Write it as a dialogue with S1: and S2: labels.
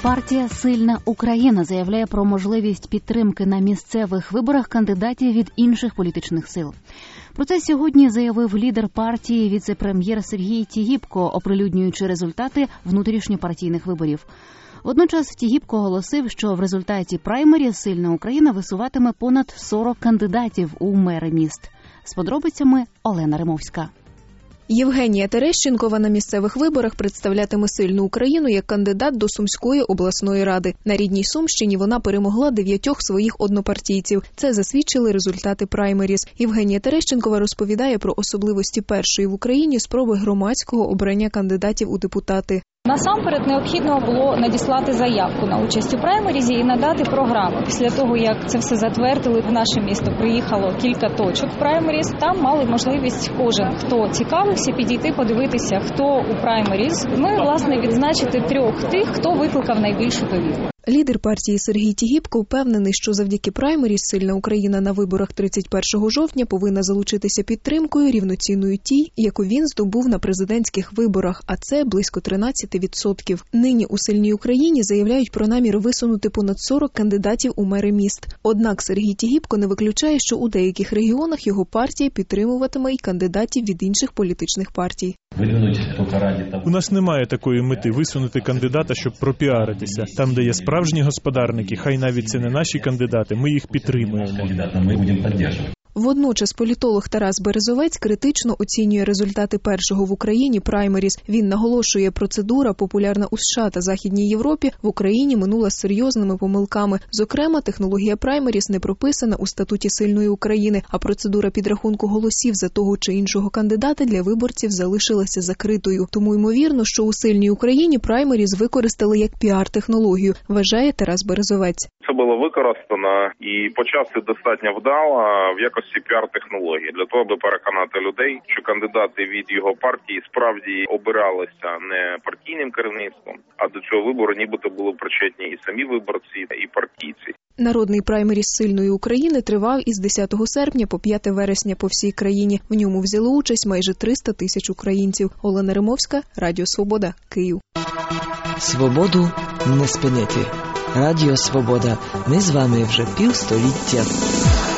S1: Партія «Сильна Україна» заявляє про можливість підтримки на місцевих виборах кандидатів від інших політичних сил. Про це сьогодні заявив лідер партії віце-прем'єр Сергій Тігіпко, оприлюднюючи результати внутрішньопартійних виборів. Водночас Тігіпко оголосив, що в результаті праймері «Сильна Україна» висуватиме понад 40 кандидатів у мери міст. З подробицями Олена Римовська.
S2: Євгенія Терещенкова на місцевих виборах представлятиме «Сильну Україну» як кандидат до Сумської обласної ради. На рідній Сумщині вона перемогла 9 своїх однопартійців. Це засвідчили результати праймеріз. Євгенія Терещенкова розповідає про особливості першої в Україні спроби громадського обрання кандидатів у депутати.
S3: Насамперед необхідно було надіслати заявку на участь у праймерізі і надати програму. Після того, як це все затвердили, в наше місто приїхало кілька точок в праймеріз. Там мали можливість кожен, хто цікавився, підійти, подивитися, хто у праймеріз. Ми, власне, відзначити 3 тих, хто викликав найбільшу довіру.
S2: Лідер партії Сергій Тігіпко впевнений, що завдяки праймеріз «Сильна Україна» на виборах 31 жовтня повинна залучитися підтримкою рівноцінною тій, яку він здобув на президентських виборах, а це близько 13%. Нині у «Сильній Україні» заявляють про намір висунути понад 40 кандидатів у мери міст. Однак Сергій Тігіпко не виключає, що у деяких регіонах його партія підтримуватиме й кандидатів від інших політичних партій.
S4: У нас немає такої мети висунути кандидата, щоб пропіаритися. Там, де є справжні господарники, хай навіть це не наші кандидати, ми їх підтримуємо.
S2: Водночас політолог Тарас Березовець критично оцінює результати першого в Україні праймеріз. Він наголошує, процедура, популярна у США та Західній Європі, в Україні минула з серйозними помилками. Зокрема, технологія праймеріз не прописана у статуті «Сильної України», а процедура підрахунку голосів за того чи іншого кандидата для виборців залишилася закритою. Тому ймовірно, що у «Сильній Україні» праймеріз використали як піар-технологію, вважає Тарас Березовець.
S5: Це було використано і по часу достатньо вдало в якості піар-технології для того, аби переконати людей, що кандидати від його партії справді обиралися не партійним керівництвом, а до цього вибору нібито були причетні і самі виборці, і партійці.
S2: Народний праймеріз «Сильної України» тривав із 10 серпня по 5 вересня по всій країні. В ньому взяли участь майже 300 тисяч українців. Олена Римовська, Радіо Свобода, Київ.
S6: Свободу не спиняти. Радіо Свобода. Ми з вами вже півстоліття.